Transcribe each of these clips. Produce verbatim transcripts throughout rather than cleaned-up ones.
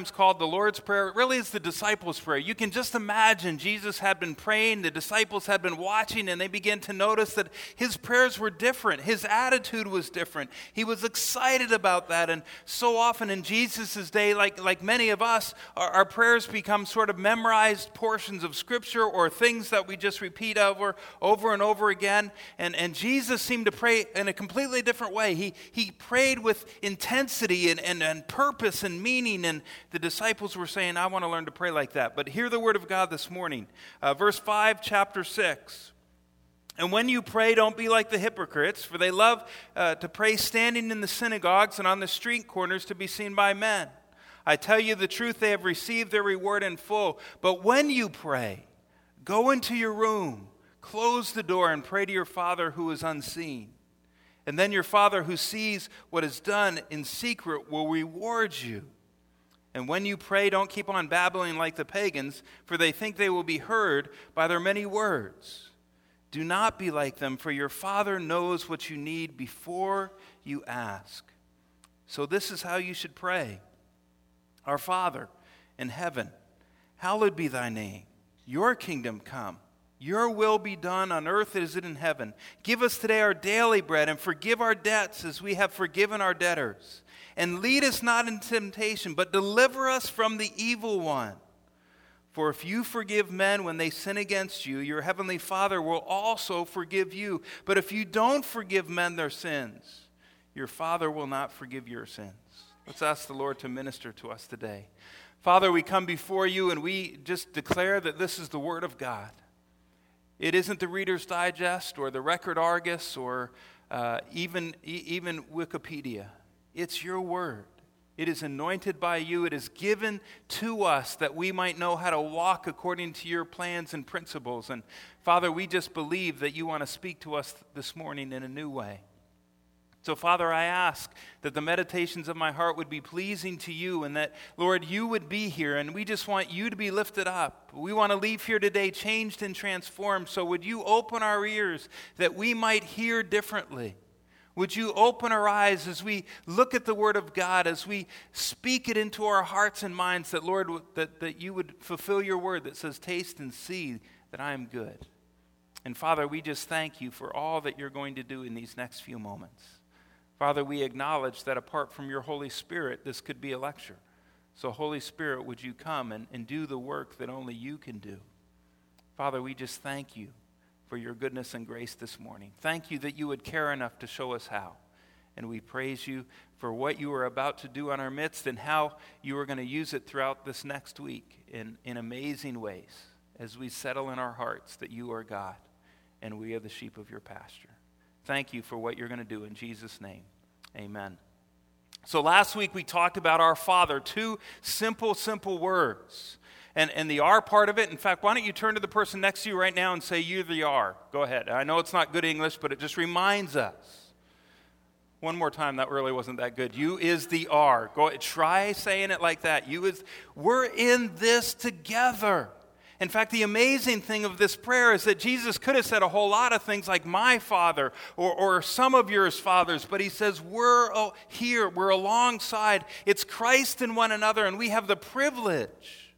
sometimes called the Lord's Prayer. It really is the disciples' prayer. You can just imagine Jesus had been praying, the disciples had been watching, and they began to notice that his prayers were different. His attitude was different. He was excited about that. And so often in Jesus' day, like, like many of us, our, our prayers become sort of memorized portions of Scripture or things that we just repeat over, over and over again. And, and Jesus seemed to pray in a completely different way. He, he prayed with intensity and, and, and purpose and meaning, and the disciples were saying, I want to learn to pray like that. But hear the word of God this morning. Uh, verse five, chapter six. And when you pray, don't be like the hypocrites, for they love uh, to pray standing in the synagogues and on the street corners to be seen by men. I tell you the truth, they have received their reward in full. But when you pray, go into your room, close the door, and pray to your Father who is unseen. And then your Father who sees what is done in secret will reward you. And when you pray, don't keep on babbling like the pagans, for they think they will be heard by their many words. Do not be like them, for your Father knows what you need before you ask. So this is how you should pray. Our Father in heaven, hallowed be thy name. Your kingdom come. Your will be done on earth as it is in heaven. Give us today our daily bread, and forgive our debts as we have forgiven our debtors. And lead us not into temptation, but deliver us from the evil one. For if you forgive men when they sin against you, your heavenly Father will also forgive you. But if you don't forgive men their sins, your Father will not forgive your sins. Let's ask the Lord to minister to us today. Father, we come before you and we just declare that this is the Word of God. It isn't the Reader's Digest or the Record Argus or uh, even, e- even Wikipedia. It's your Word. It is anointed by you. It is given to us that we might know how to walk according to your plans and principles. And Father, we just believe that you want to speak to us this morning in a new way. So, Father, I ask that the meditations of my heart would be pleasing to you and that, Lord, you would be here, and we just want you to be lifted up. We want to leave here today changed and transformed. So would you open our ears that we might hear differently? Would you open our eyes as we look at the Word of God, as we speak it into our hearts and minds, that, Lord, that, that you would fulfill your word that says, taste and see that I am good. And, Father, we just thank you for all that you're going to do in these next few moments. Father, we acknowledge that apart from your Holy Spirit, this could be a lecture. So, Holy Spirit, would you come and, and do the work that only you can do? Father, we just thank you for your goodness and grace this morning. Thank you that you would care enough to show us how. And we praise you for what you are about to do in our midst and how you are going to use it throughout this next week in, in amazing ways as we settle in our hearts that you are God and we are the sheep of your pasture. Thank you for what you're going to do in Jesus' name. Amen. So last week we talked about our Father, two simple, simple words. And, and the R part of it, in fact, why don't you turn to the person next to you right now and say, you're the R. Go ahead. I know it's not good English, but it just reminds us. One more time, that really wasn't that good. You is the R. Go try saying it like that. You is, we're in this together. In fact, the amazing thing of this prayer is that Jesus could have said a whole lot of things like my Father or, or some of yours fathers, but he says we're here, we're alongside. It's Christ and one another, and we have the privilege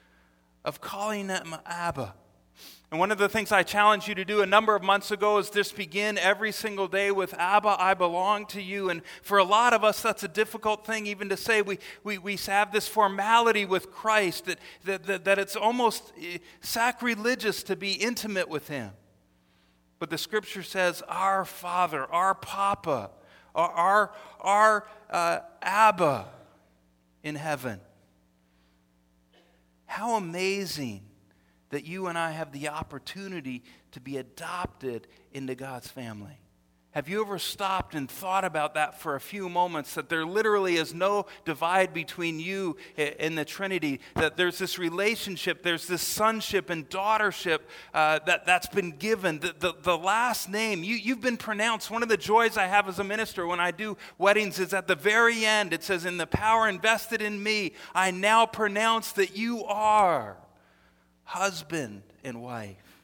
of calling him Abba. And one of the things I challenged you to do a number of months ago is just begin every single day with Abba, I belong to you. And for a lot of us, that's a difficult thing even to say. We we, we have this formality with Christ that, that, that, that it's almost sacrilegious to be intimate with him. But the Scripture says, our Father, our Papa, our, our, our uh, Abba in heaven. How amazing that you and I have the opportunity to be adopted into God's family. Have you ever stopped and thought about that for a few moments, that there literally is no divide between you and the Trinity, that there's this relationship, there's this sonship and daughtership uh, that, that's been given. The, the, the last name, you, you've been pronounced. One of the joys I have as a minister when I do weddings is at the very end, it says, in the power invested in me, I now pronounce that you are husband and wife.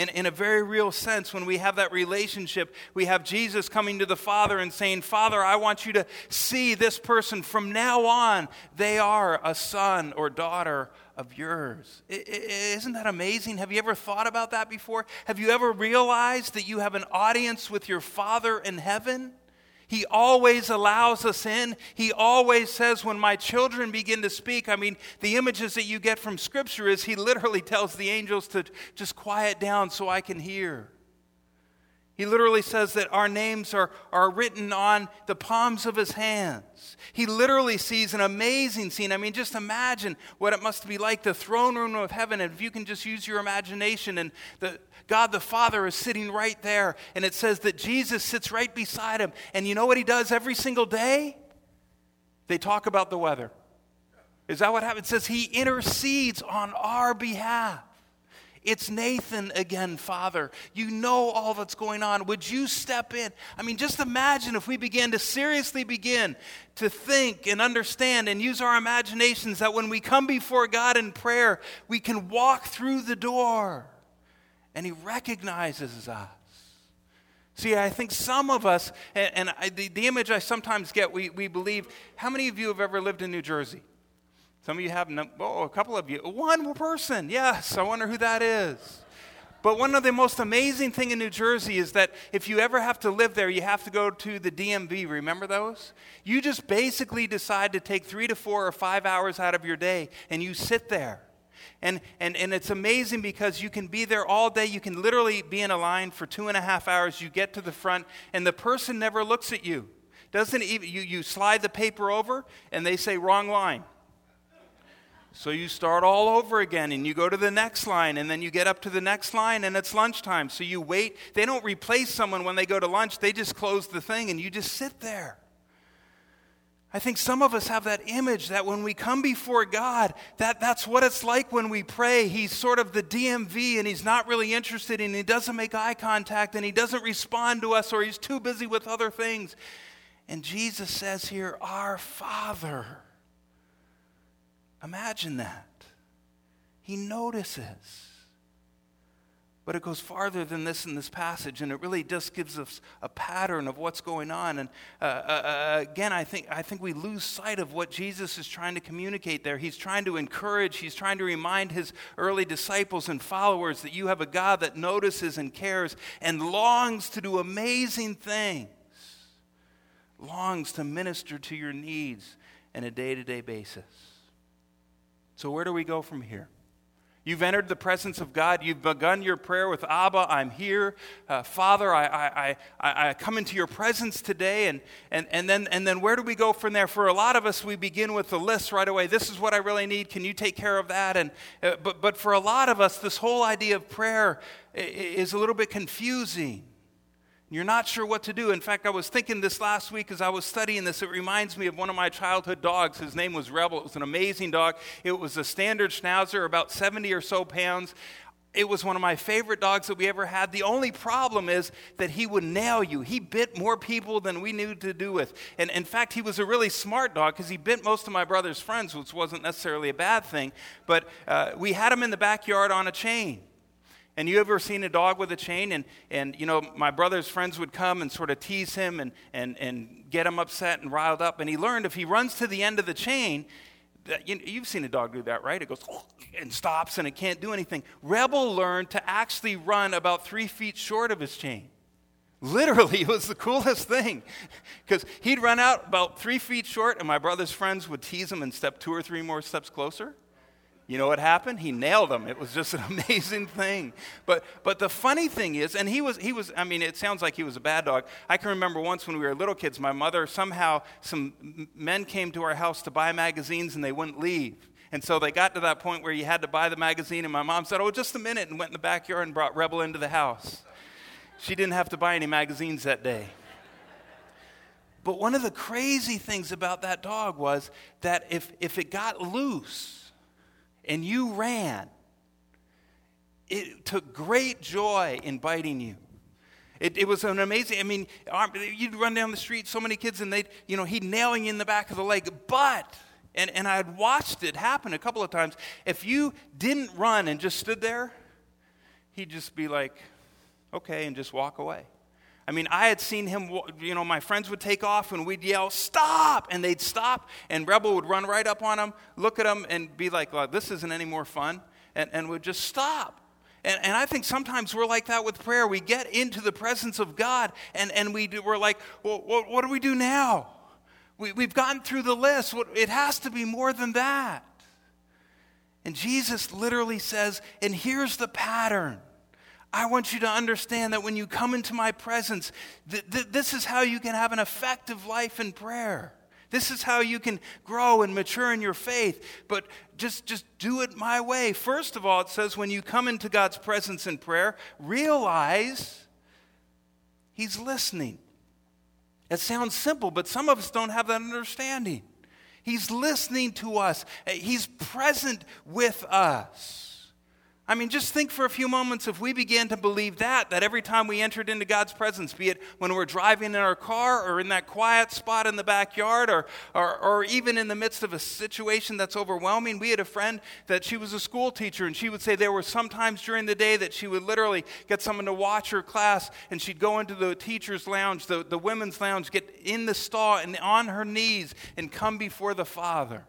in, in a very real sense, when we have that relationship, we have Jesus coming to the Father and saying, Father, I want you to see this person from now on. They are a son or daughter of yours. I, I, isn't that amazing? Have you ever thought about that before? Have you ever realized that you have an audience with your Father in heaven? He always allows us in. He always says, when my children begin to speak, I mean, the images that you get from Scripture is he literally tells the angels to just quiet down so I can hear. He literally says that our names are, are written on the palms of his hands. He literally sees an amazing scene. I mean, just imagine what it must be like, the throne room of heaven. And if you can just use your imagination, and the God the Father is sitting right there. And it says that Jesus sits right beside him. And you know what he does every single day? They talk about the weather. Is that what happens? It says he intercedes on our behalf. It's Nathan again, Father. You know all that's going on. Would you step in? I mean, just imagine if we began to seriously begin to think and understand and use our imaginations that when we come before God in prayer, we can walk through the door and he recognizes us. See, I think some of us, and, and I, the, the image I sometimes get, we, we believe, how many of you have ever lived in New Jersey? Some of you have, no, oh, a couple of you. One person, yes, I wonder who that is. But one of the most amazing things in New Jersey is that if you ever have to live there, you have to go to the D M V. Remember those? You just basically decide to take three to four or five hours out of your day, and you sit there. And, and, and it's amazing because you can be there all day. You can literally be in a line for two and a half hours. You get to the front, and the person never looks at you. Doesn't even, you, you slide the paper over, and they say, wrong line. So you start all over again, and you go to the next line, and then you get up to the next line, and it's lunchtime. So you wait. They don't replace someone when they go to lunch. They just close the thing, and you just sit there. I think some of us have that image that when we come before God, that, that's what it's like when we pray. He's sort of the D M V, and he's not really interested, and he doesn't make eye contact, and he doesn't respond to us, or he's too busy with other things. And Jesus says here, our Father. Imagine that. He notices. But it goes farther than this in this passage, and it really just gives us a pattern of what's going on. And uh, uh, again, I think I think we lose sight of what Jesus is trying to communicate there. He's trying to encourage, he's trying to remind his early disciples and followers that you have a God that notices and cares and longs to do amazing things, longs to minister to your needs on a day-to-day basis. So where do we go from here? You've entered the presence of God. You've begun your prayer with Abba, I'm here. Uh, Father, I, I, I, I come into your presence today. And, and, and, then, and then where do we go from there? For a lot of us, we begin with the list right away. This is what I really need. Can you take care of that? And uh, but, but for a lot of us, this whole idea of prayer is a little bit confusing. You're not sure what to do. In fact, I was thinking this last week as I was studying this, it reminds me of one of my childhood dogs. His name was Rebel. It was an amazing dog. It was a standard schnauzer, about seventy or so pounds. It was one of my favorite dogs that we ever had. The only problem is that he would nail you. He bit more people than we knew to do with. And in fact, he was a really smart dog because he bit most of my brother's friends, which wasn't necessarily a bad thing. But uh, we had him in the backyard on a chain. And you ever seen a dog with a chain? And, and you know, my brother's friends would come and sort of tease him and, and, and get him upset and riled up. And he learned if he runs to the end of the chain, that, you, you've seen a dog do that, right? It goes and stops and it can't do anything. Rebel learned to actually run about three feet short of his chain. Literally, it was the coolest thing. Because he'd run out about three feet short, and my brother's friends would tease him and step two or three more steps closer. You know what happened? He nailed them. It was just an amazing thing. But but the funny thing is, and he was, he was. I mean, it sounds like he was a bad dog. I can remember once when we were little kids, my mother, somehow, some men came to our house to buy magazines, and they wouldn't leave. And so they got to that point where you had to buy the magazine, and my mom said, oh, just a minute, and went in the backyard and brought Rebel into the house. She didn't have to buy any magazines that day. But one of the crazy things about that dog was that if, if it got loose, and you ran, it took great joy in biting you. It, it was an amazing, I mean, you'd run down the street, so many kids, and they'd, you know, he'd nail you in the back of the leg. But, and, and I'd watched it happen a couple of times, if you didn't run and just stood there, he'd just be like, okay, and just walk away. I mean, I had seen him, you know, my friends would take off and we'd yell, stop! And they'd stop, and Rebel would run right up on him, look at him, and be like, well, this isn't any more fun, and, and would just stop. And, and I think sometimes we're like that with prayer. We get into the presence of God, and, and we do, we're like, well, what, what do we do now? We, we've gotten through the list. It has to be more than that. And Jesus literally says, and here's the pattern. I want you to understand that when you come into my presence, th- th- this is how you can have an effective life in prayer. This is how you can grow and mature in your faith. But just, just do it my way. First of all, it says when you come into God's presence in prayer, realize he's listening. It sounds simple, but some of us don't have that understanding. He's listening to us. He's present with us. I mean, just think for a few moments if we began to believe that, that every time we entered into God's presence, be it when we're driving in our car or in that quiet spot in the backyard or, or, or even in the midst of a situation that's overwhelming. We had a friend that she was a school teacher, and she would say there were some times during the day that she would literally get someone to watch her class, and she'd go into the teacher's lounge, the, the women's lounge, get in the stall and on her knees and come before the Father.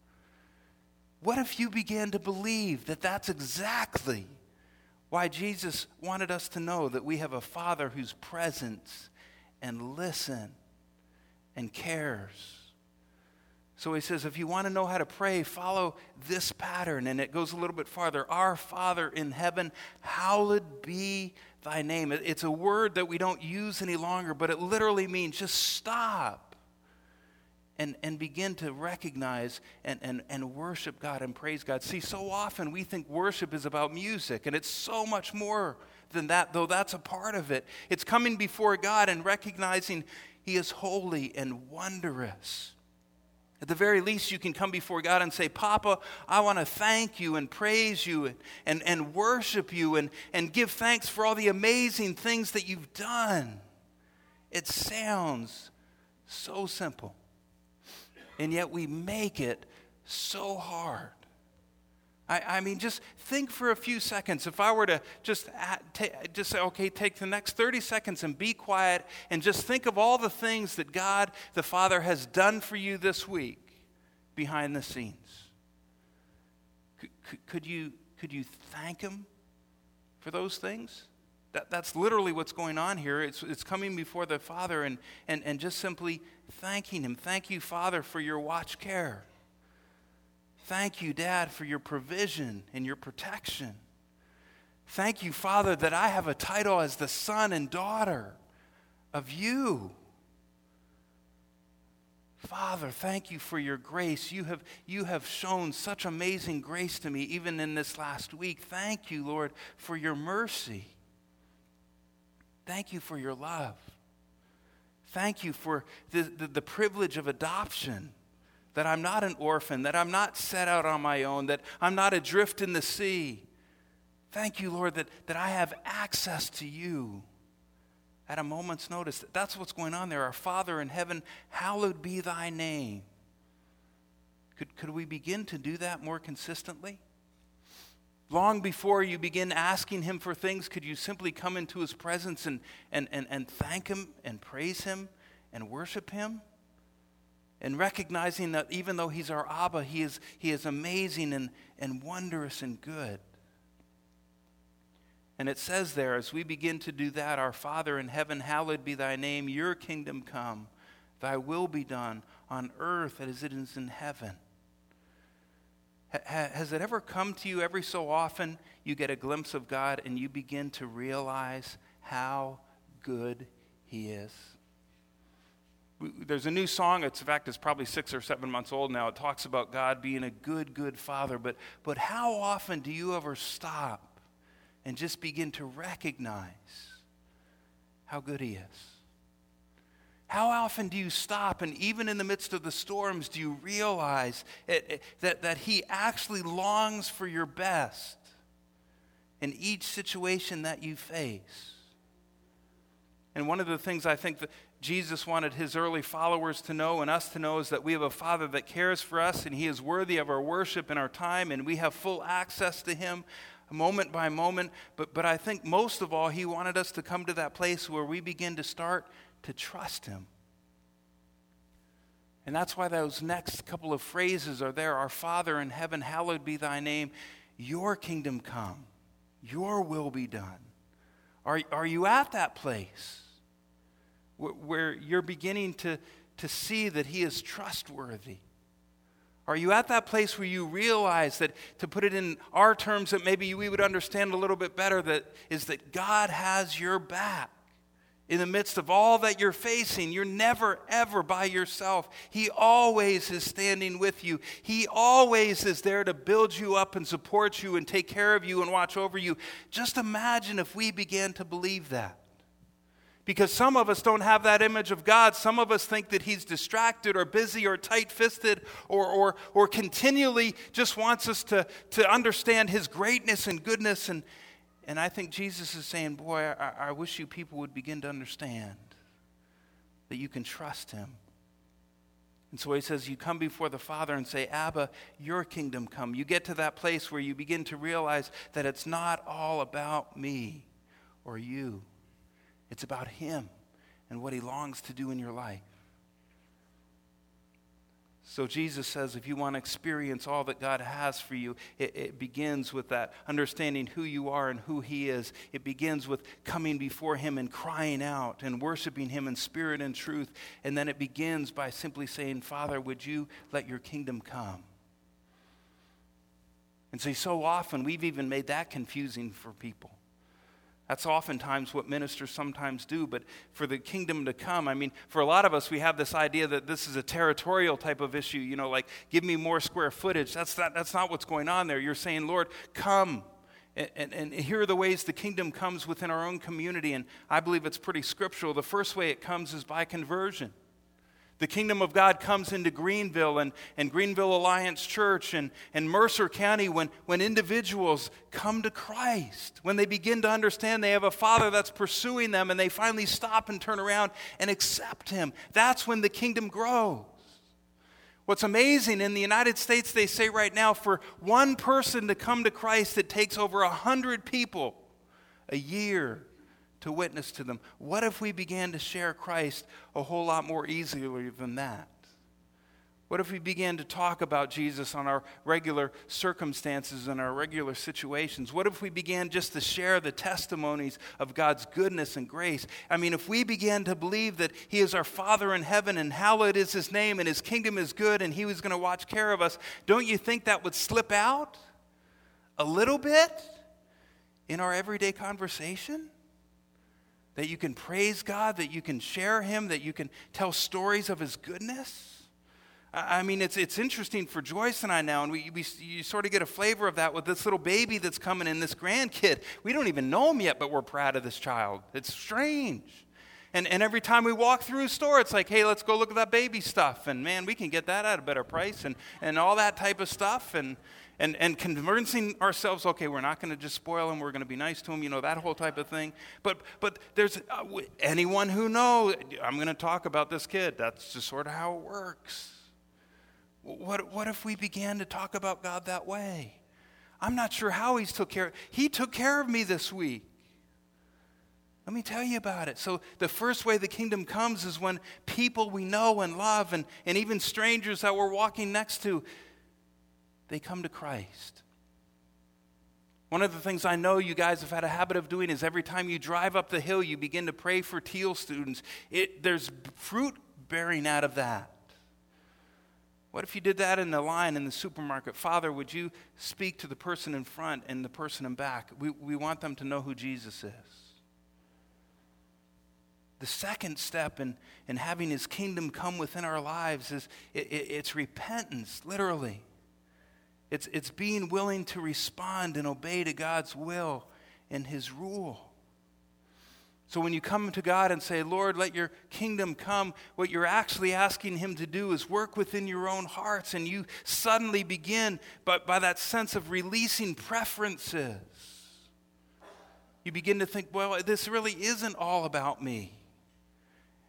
What if you began to believe that that's exactly why Jesus wanted us to know that we have a Father who's present and listens and cares? So he says, if you want to know how to pray, follow this pattern. And it goes a little bit farther. Our Father in heaven, hallowed be thy name. It's a word that we don't use any longer, but it literally means just stop. And, and begin to recognize and, and, and worship God and praise God. See, so often we think worship is about music, and it's so much more than that, though that's a part of it. It's coming before God and recognizing he is holy and wondrous. At the very least, you can come before God and say, Papa, I want to thank you and praise you and, and, and worship you and, and give thanks for all the amazing things that you've done. It sounds so simple. And yet we make it so hard. I, I mean, just think for a few seconds. If I were to just, ta- just say, okay, take the next thirty seconds and be quiet and just think of all the things that God the Father has done for you this week behind the scenes. Could, could, could you, could you thank him for those things? That, that's literally what's going on here. It's, it's coming before the Father and, and, and just simply thanking him. Thank you, Father, for your watch care. Thank you, Dad, for your provision and your protection. Thank you, Father, that I have a title as the son and daughter of you. Father, thank you for your grace. You have, you have shown such amazing grace to me even in this last week. Thank you, Lord, for your mercy. Thank you for your love. Thank you for the, the, the privilege of adoption, that I'm not an orphan, that I'm not set out on my own, that I'm not adrift in the sea. Thank you, Lord, that, that I have access to you at a moment's notice. That's what's going on there. Our Father in heaven, hallowed be thy name. Could, could we begin to do that more consistently? Long before you begin asking him for things, could you simply come into his presence and, and, and, and thank him and praise him and worship him? And recognizing that even though he's our Abba, he is, he is amazing and, and wondrous and good. And it says there, as we begin to do that, our Father in heaven, hallowed be thy name, your kingdom come, thy will be done on earth as it is in heaven. Has it ever come to you every so often you get a glimpse of God and you begin to realize how good he is? There's a new song, it's, in fact, it's probably six or seven months old now. It talks about God being a good, good Father. But, but how often do you ever stop and just begin to recognize how good he is? How often do you stop and even in the midst of the storms do you realize it, it, that, that he actually longs for your best in each situation that you face? And one of the things I think that Jesus wanted his early followers to know and us to know is that we have a Father that cares for us and he is worthy of our worship and our time and we have full access to him. moment by moment. But, but I think most of all, he wanted us to come to that place where we begin to start to trust him. And that's why those next couple of phrases are there. Our Father in heaven, hallowed be thy name. Your kingdom come. Your will be done. Are, are you at that place where, where you're beginning to, to see that he is trustworthy? Are you at that place where you realize that, to put it in our terms that maybe we would understand a little bit better, that is that God has your back? In the midst of all that you're facing, you're never, ever by yourself. He always is standing with you. He always is there to build you up and support you and take care of you and watch over you. Just imagine if we began to believe that. Because some of us don't have that image of God. Some of us think that he's distracted or busy or tight-fisted or, or, or continually just wants us to, to understand his greatness and goodness. And And I think Jesus is saying, boy, I, I wish you people would begin to understand that you can trust him. And so he says, you come before the Father and say, Abba, your kingdom come. You get to that place where you begin to realize that it's not all about me or you. It's about him and what he longs to do in your life. So Jesus says if you want to experience all that God has for you, it, it begins with that understanding who you are and who he is. It begins with coming before him and crying out and worshiping him in spirit and truth. And then it begins by simply saying, Father, would you let your kingdom come? And see, so often we've even made that confusing for people. That's oftentimes what ministers sometimes do. But for the kingdom to come, I mean, for a lot of us, we have this idea that this is a territorial type of issue, you know, like, give me more square footage. That's not, that's not what's going on there. You're saying, Lord, come. And, and, and here are the ways the kingdom comes within our own community. And I believe it's pretty scriptural. The first way it comes is by conversion. The kingdom of God comes into Greenville and, and Greenville Alliance Church and, and Mercer County when, when individuals come to Christ, when they begin to understand they have a Father that's pursuing them and they finally stop and turn around and accept him. That's when the kingdom grows. What's amazing, in the United States, they say right now, for one person to come to Christ, it takes over a hundred people a year to witness to them. What if we began to share Christ a whole lot more easily than that? What if we began to talk about Jesus on our regular circumstances and our regular situations? What if we began just to share the testimonies of God's goodness and grace? I mean, if we began to believe that he is our Father in heaven and hallowed is his name and his kingdom is good and he was going to watch care of us, don't you think that would slip out a little bit in our everyday conversation? That you can praise God, that you can share him, that you can tell stories of his goodness. I mean, it's it's interesting for Joyce and I now, and we, we you sort of get a flavor of that with this little baby that's coming in, this grandkid. We don't even know him yet, but we're proud of this child. It's strange. And and every time we walk through a store, it's like, hey, let's go look at that baby stuff. And man, we can get that at a better price and, and all that type of stuff. And And and convincing ourselves, okay, we're not going to just spoil him, we're going to be nice to him, you know, that whole type of thing. But but there's uh, anyone who knows, I'm going to talk about this kid. That's just sort of how it works. What what if we began to talk about God that way? I'm not sure how he's took care. He took care of me this week. Let me tell you about it. So the first way the kingdom comes is when people we know and love and, and even strangers that we're walking next to, they come to Christ. One of the things I know you guys have had a habit of doing is every time you drive up the hill, you begin to pray for Teal students. It, there's fruit bearing out of that. What if you did that in the line in the supermarket? Father, would you speak to the person in front and the person in back? We, we want them to know who Jesus is. The second step in, in having his kingdom come within our lives is it, it, it's repentance, literally. It's, it's being willing to respond and obey to God's will and his rule. So when you come to God and say, Lord, let your kingdom come, what you're actually asking him to do is work within your own hearts, and you suddenly begin by, by that sense of releasing preferences. You begin to think, well, this really isn't all about me.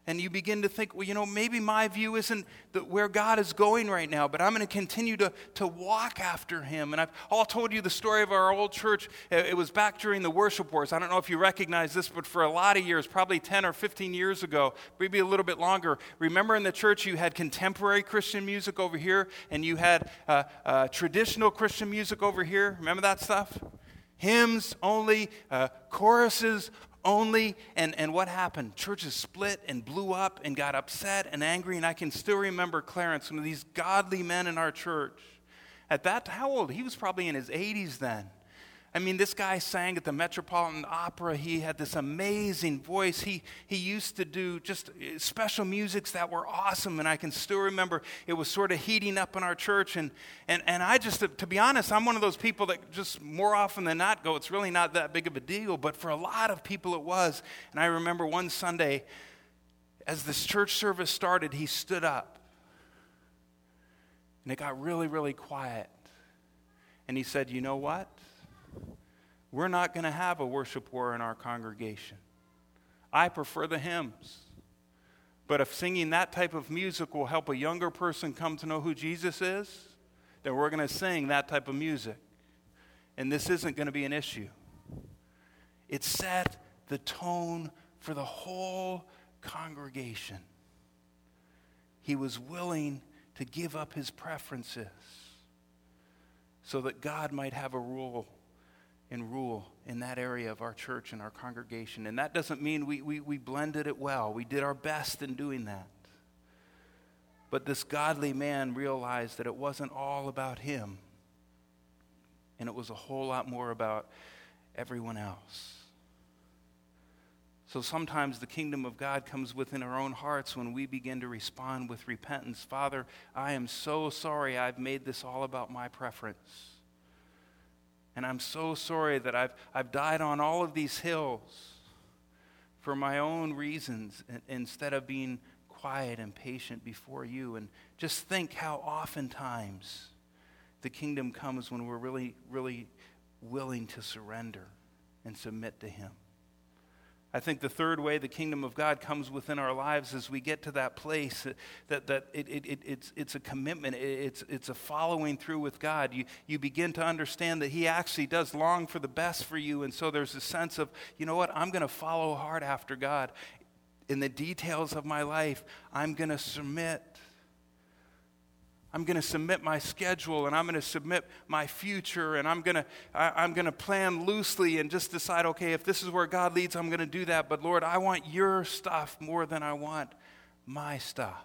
And you begin to think, well, you know, maybe my view isn't the, where God is going right now, but I'm going to continue to, to walk after him. And I've all told you the story of our old church. It was back during the worship wars. I don't know if you recognize this, but for a lot of years, probably ten or fifteen years ago, maybe a little bit longer, remember in the church you had contemporary Christian music over here, and you had uh, uh, traditional Christian music over here. Remember that stuff? Hymns only, uh, choruses only, and, and what happened? Churches split and blew up and got upset and angry, and I can still remember Clarence, one of these godly men in our church. At that, how old? He was probably in his eighties then. I mean, this guy sang at the Metropolitan Opera. He had this amazing voice. He he used to do just special musics that were awesome, and I can still remember it was sort of heating up in our church. And and, and I just, to be honest, I'm one of those people that just more often than not go, it's really not that big of a deal, but for a lot of people it was. And I remember one Sunday, as this church service started, he stood up, and it got really, really quiet. And he said, you know what? We're not going to have a worship war in our congregation. I prefer the hymns. But if singing that type of music will help a younger person come to know who Jesus is, then we're going to sing that type of music. And this isn't going to be an issue. It set the tone for the whole congregation. He was willing to give up his preferences so that God might have a rule and rule in that area of our church and our congregation. And that doesn't mean we, we, we blended it well. We did our best in doing that. But this godly man realized that it wasn't all about him, and it was a whole lot more about everyone else. So sometimes the kingdom of God comes within our own hearts when we begin to respond with repentance. Father, I am so sorry I've made this all about my preference. And I'm so sorry that I've, I've died on all of these hills for my own reasons instead of being quiet and patient before you. And just think how oftentimes the kingdom comes when we're really, really willing to surrender and submit to him. I think the third way the kingdom of God comes within our lives is we get to that place that, that it, it, it, it's, it's a commitment. It's, it's a following through with God. You, you begin to understand that he actually does long for the best for you. And so there's a sense of, you know what, I'm going to follow hard after God. In the details of my life, I'm going to submit. I'm going to submit my schedule, and I'm going to submit my future, and I'm going to I, I'm going to plan loosely and just decide, okay, if this is where God leads, I'm going to do that. But Lord, I want your stuff more than I want my stuff.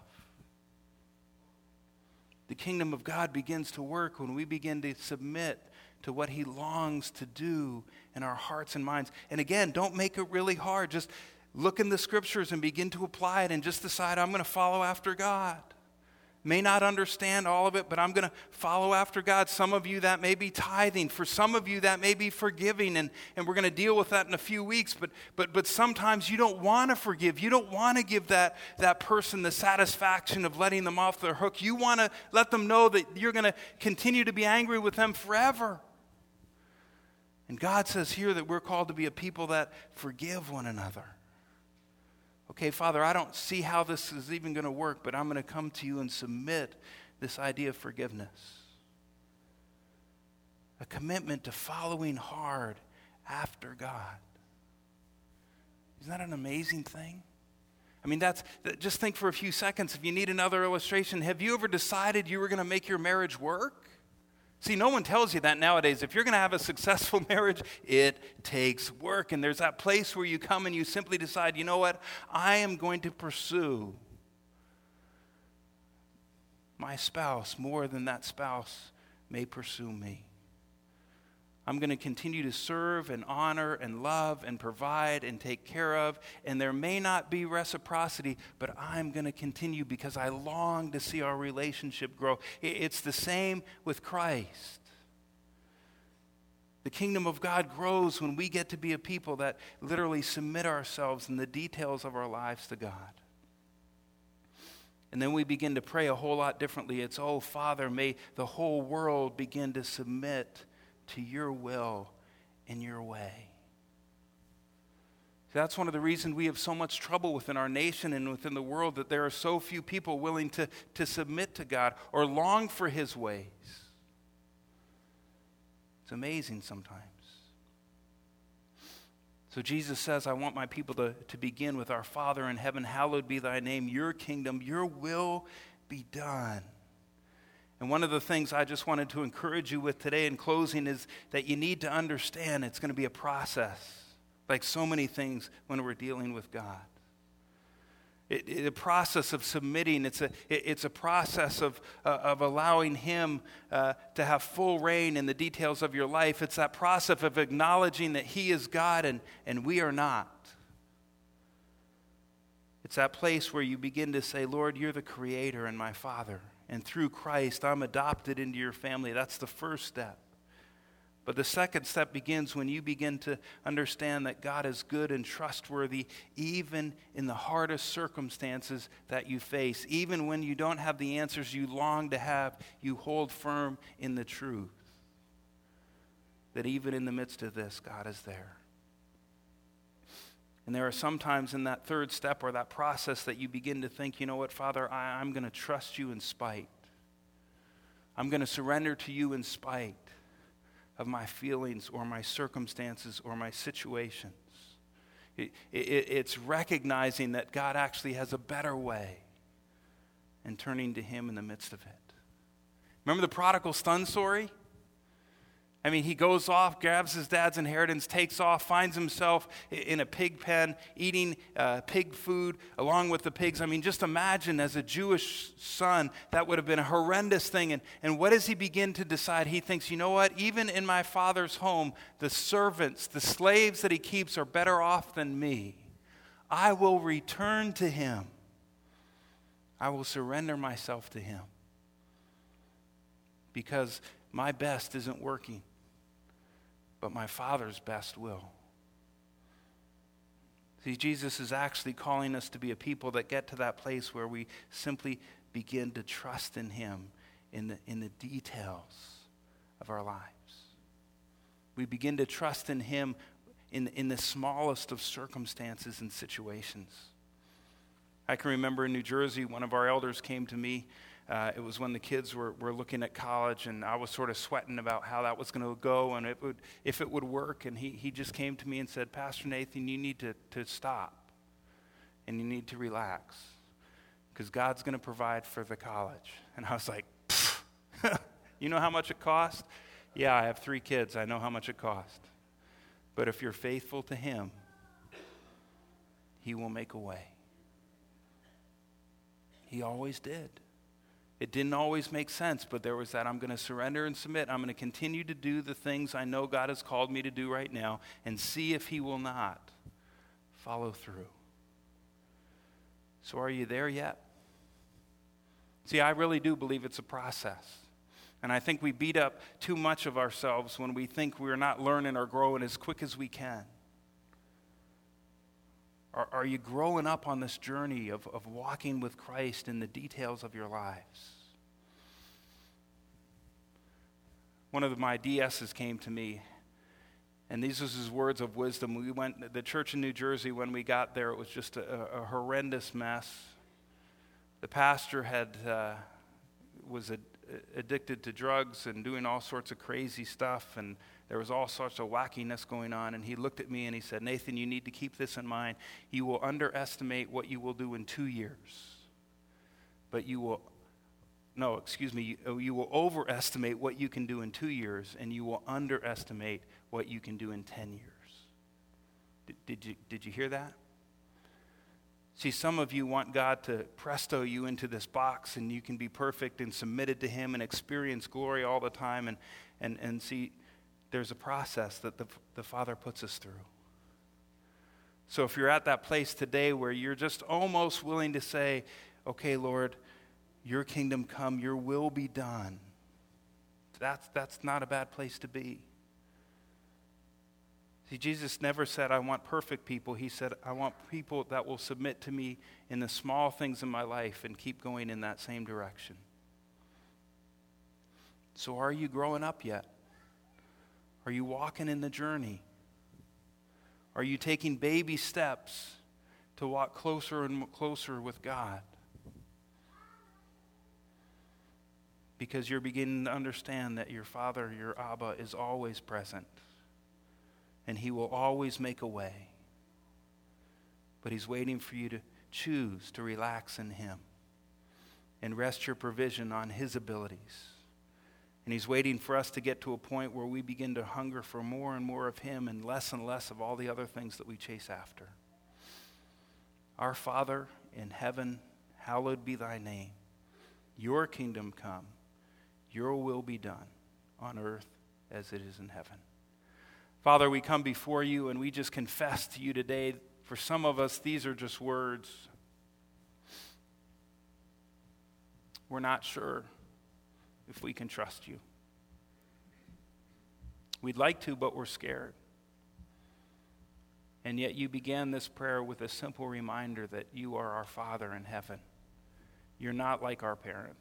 The kingdom of God begins to work when we begin to submit to what he longs to do in our hearts and minds. And again, don't make it really hard. Just look in the scriptures and begin to apply it and just decide, I'm going to follow after God. May not understand all of it, but I'm going to follow after God. Some of you, that may be tithing. For some of you, that may be forgiving, and, and we're going to deal with that in a few weeks. But but but sometimes you don't want to forgive. You don't want to give that, that person the satisfaction of letting them off their hook. You want to let them know that you're going to continue to be angry with them forever. And God says here that we're called to be a people that forgive one another. Okay, Father, I don't see how this is even going to work, but I'm going to come to you and submit this idea of forgiveness. A commitment to following hard after God. Isn't that an amazing thing? I mean, that's just think for a few seconds. If you need another illustration, have you ever decided you were going to make your marriage work? See, no one tells you that nowadays. If you're going to have a successful marriage, it takes work. And there's that place where you come and you simply decide, you know what? I am going to pursue my spouse more than that spouse may pursue me. I'm going to continue to serve and honor and love and provide and take care of. And there may not be reciprocity, but I'm going to continue because I long to see our relationship grow. It's the same with Christ. The kingdom of God grows when we get to be a people that literally submit ourselves in the details of our lives to God. And then we begin to pray a whole lot differently. It's, oh, Father, may the whole world begin to submit to your will and your way. That's one of the reasons we have so much trouble within our nation and within the world, that there are so few people willing to, to submit to God or long for his ways. It's amazing sometimes. So Jesus says, I want my people to, to begin with, our Father in heaven, hallowed be thy name, your kingdom, your will be done. And one of the things I just wanted to encourage you with today in closing is that you need to understand it's going to be a process, like so many things when we're dealing with God. It, it, a process of submitting. It's a, it, it's a process of, uh, of allowing him uh, to have full reign in the details of your life. It's that process of acknowledging that he is God and, and we are not. It's that place where you begin to say, Lord, you're the creator and my Father. And through Christ, I'm adopted into your family. That's the first step. But the second step begins when you begin to understand that God is good and trustworthy, even in the hardest circumstances that you face. Even when you don't have the answers you long to have, you hold firm in the truth that even in the midst of this, God is there. And there are some times in that third step or that process that you begin to think, you know what, Father, I, I'm going to trust you in spite. I'm going to surrender to you in spite of my feelings or my circumstances or my situations. It, it, it's recognizing that God actually has a better way and turning to him in the midst of it. Remember the prodigal son story? I mean, he goes off, grabs his dad's inheritance, takes off, finds himself in a pig pen, eating uh, pig food along with the pigs. I mean, just imagine as a Jewish son, that would have been a horrendous thing. And, and what does he begin to decide? He thinks, you know what? Even in my father's home, the servants, the slaves that he keeps are better off than me. I will return to him. I will surrender myself to him. Because my best isn't working, but my Father's best will. See, Jesus is actually calling us to be a people that get to that place where we simply begin to trust in him in the, in the details of our lives. We begin to trust in him in, in the smallest of circumstances and situations. I can remember in New Jersey, one of our elders came to me. Uh, it was when the kids were, were looking at college, and I was sort of sweating about how that was going to go and it would, if it would work. And he, he just came to me and said, Pastor Nathan, you need to, to stop and you need to relax because God's going to provide for the college. And I was like, you know how much it cost? Yeah, I have three kids. I know how much it cost. But if you're faithful to him, he will make a way. He always did. It didn't always make sense, but there was that I'm going to surrender and submit. I'm going to continue to do the things I know God has called me to do right now and see if he will not follow through. So are you there yet? See, I really do believe it's a process. And I think we beat up too much of ourselves when we think we're not learning or growing as quick as we can. Are, are you growing up on this journey of, of walking with Christ in the details of your lives? One of my D S's came to me, and these was his words of wisdom. We went, the church in New Jersey, when we got there, it was just a, a horrendous mess. The pastor had uh, was a, addicted to drugs and doing all sorts of crazy stuff, and there was all sorts of wackiness going on. And he looked at me and he said, Nathan, you need to keep this in mind. You will underestimate what you will do in two years. But you will, no, excuse me, you, you will overestimate what you can do in two years, and you will underestimate what you can do in ten years. Did, did you, did you hear that? See, some of you want God to presto you into this box, and you can be perfect and submitted to him and experience glory all the time. And, and, and see, there's a process that the, the Father puts us through. So if you're at that place today where you're just almost willing to say, okay, Lord, your kingdom come, your will be done, that's, that's not a bad place to be. See, Jesus never said, I want perfect people. He said, I want people that will submit to me in the small things in my life and keep going in that same direction. So are you growing up yet? Are you walking in the journey? Are you taking baby steps to walk closer and closer with God? Because you're beginning to understand that your Father, your Abba, is always present. And he will always make a way. But he's waiting for you to choose to relax in him and rest your provision on his abilities. And he's waiting for us to get to a point where we begin to hunger for more and more of him and less and less of all the other things that we chase after. Our Father in heaven, hallowed be thy name. Your kingdom come. Your will be done on earth as it is in heaven. Father, we come before you and we just confess to you today, for some of us, these are just words. We're not sure if we can trust you. We'd like to, but we're scared. And yet you began this prayer with a simple reminder that you are our Father in heaven. You're not like our parents.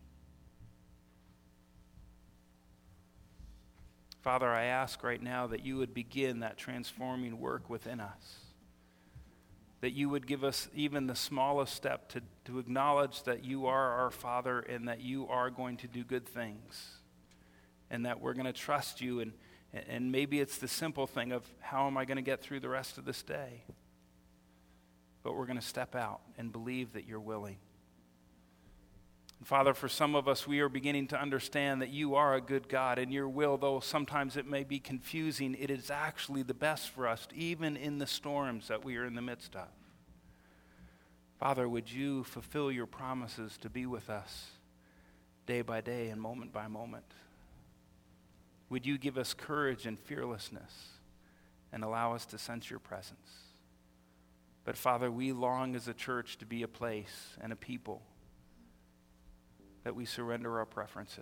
Father, I ask right now that you would begin that transforming work within us. That you would give us even the smallest step to, to acknowledge that you are our Father and that you are going to do good things. And that we're going to trust you. And, and maybe it's the simple thing of how am I going to get through the rest of this day? But we're going to step out and believe that you're willing. And Father, for some of us, we are beginning to understand that you are a good God, and your will, though sometimes it may be confusing, it is actually the best for us, even in the storms that we are in the midst of. Father, would you fulfill your promises to be with us day by day and moment by moment? Would you give us courage and fearlessness and allow us to sense your presence? But Father, we long as a church to be a place and a people that we surrender our preferences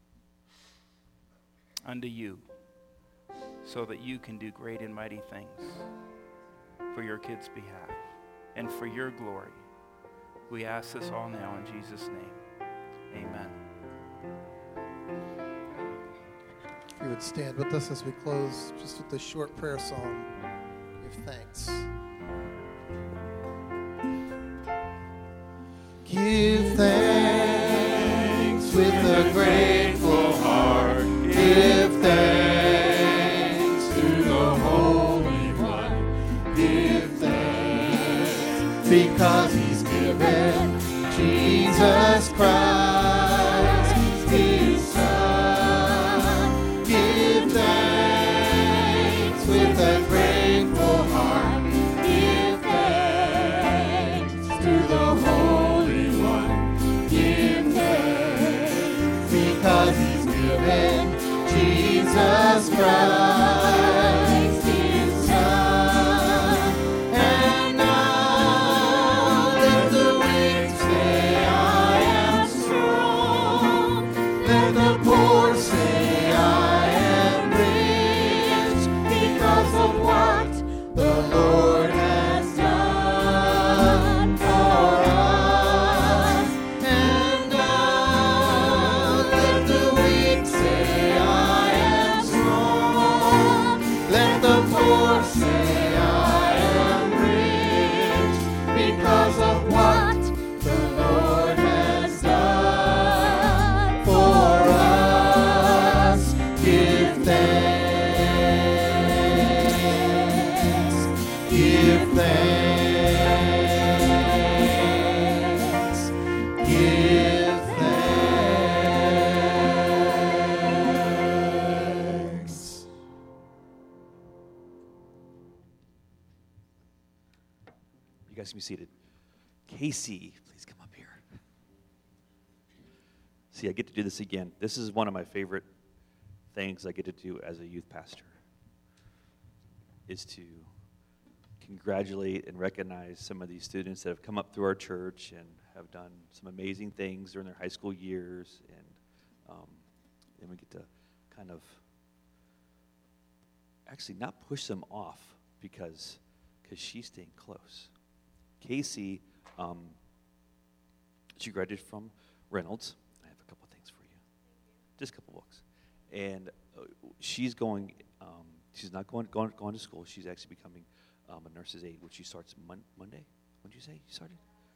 unto you so that you can do great and mighty things for your kids' behalf and for your glory. We ask this all now in Jesus' name. Amen. If you would stand with us as we close just with this short prayer song, give thanks. Give thanks with a grateful heart. Give thanks to the Holy One. Give thanks because he's given Jesus Christ, his Son. Give thanks with a grateful heart. Give thanks to the Holy One. Give thanks because he's given Jesus Christ, his Son. And now let the weak say, I am strong. Let the poor say, I am rich, because of what the Lord has done for us. And now let the weak say, I am strong. Let the poor say, I am rich, because of what the Lord has done for us. Give thanks. Give thanks. Give thanks. You guys can be seated. Casey, please come up here. See, I get to do this again. This is one of my favorite things I get to do as a youth pastor, is to congratulate and recognize some of these students that have come up through our church and have done some amazing things during their high school years, and um, then we get to kind of actually not push them off because because she's staying close. Casey, um, she graduated from Reynolds. I have a couple things for you. Just a couple books. And uh, she's going um, she's not going, going, going to school. She's actually becoming um, a nurse's aide, which she starts mon- Monday. When did you say you started?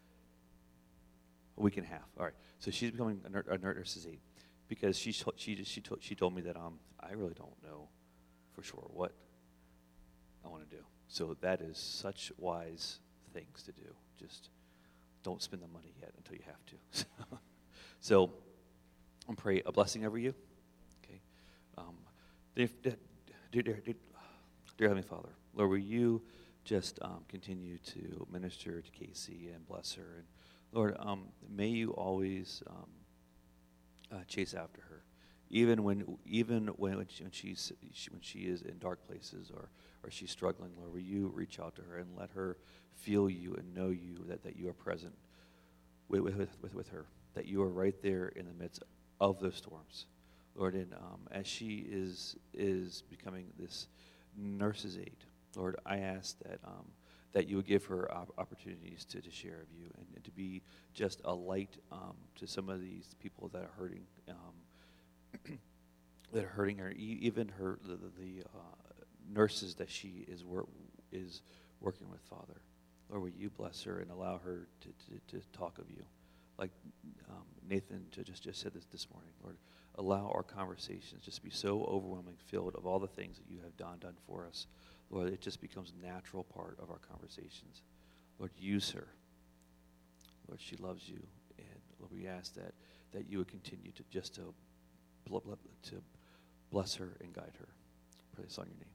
A week and a half. All right. So she's becoming a, nur- a nurse's aide because she to- she just, she to- she told me that um I really don't know for sure what I want to do. So that is such wise things to do. Just don't spend the money yet until you have to. So I'm pray a blessing over you. Okay. Um, dear, dear, dear, dear, dear Heavenly Father, Lord, will you just um, continue to minister to Casey and bless her, and Lord, um, may you always um, uh, chase after her, even when even when, when, she, when she's she, when she is in dark places or or she's struggling. Lord, will you reach out to her and let her feel you and know you, that, that you are present with with, with with her, that you are right there in the midst of those storms, Lord. And um, as she is is becoming this nurse's aide, Lord, I ask that um, that you would give her op- opportunities to, to share of you and, and to be just a light um, to some of these people that are hurting, um, that are hurting her. E- even her the, the, the uh, nurses that she is wor- is working with, Father. Lord, will you bless her and allow her to, to, to talk of you, like um, Nathan just just said this this morning. Lord, allow our conversations just be so overwhelming, filled of all the things that you have done done for us. Lord, it just becomes a natural part of our conversations. Lord, use her. Lord, she loves you. And Lord, we ask that, that you would continue to just to, bl- bl- to bless her and guide her. Pray this on your name.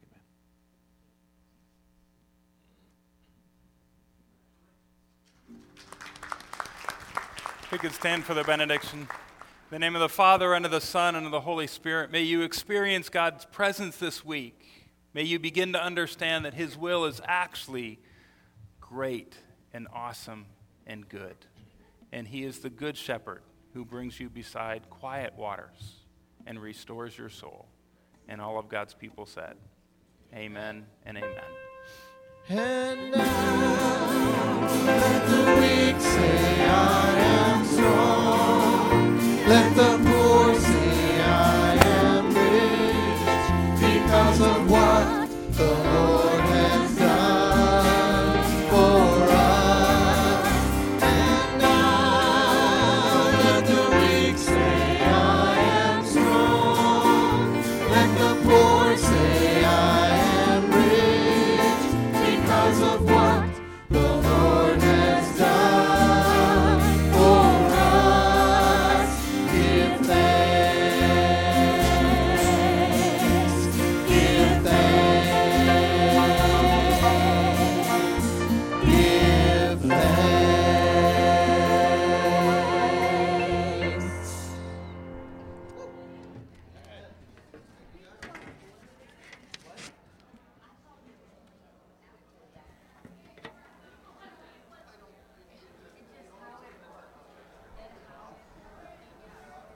We could stand for the benediction. In the name of the Father, and of the Son, and of the Holy Spirit, may you experience God's presence this week. May you begin to understand that his will is actually great and awesome and good. And he is the good shepherd who brings you beside quiet waters and restores your soul. And all of God's people said, amen and amen. And now let the weak say, I am strong.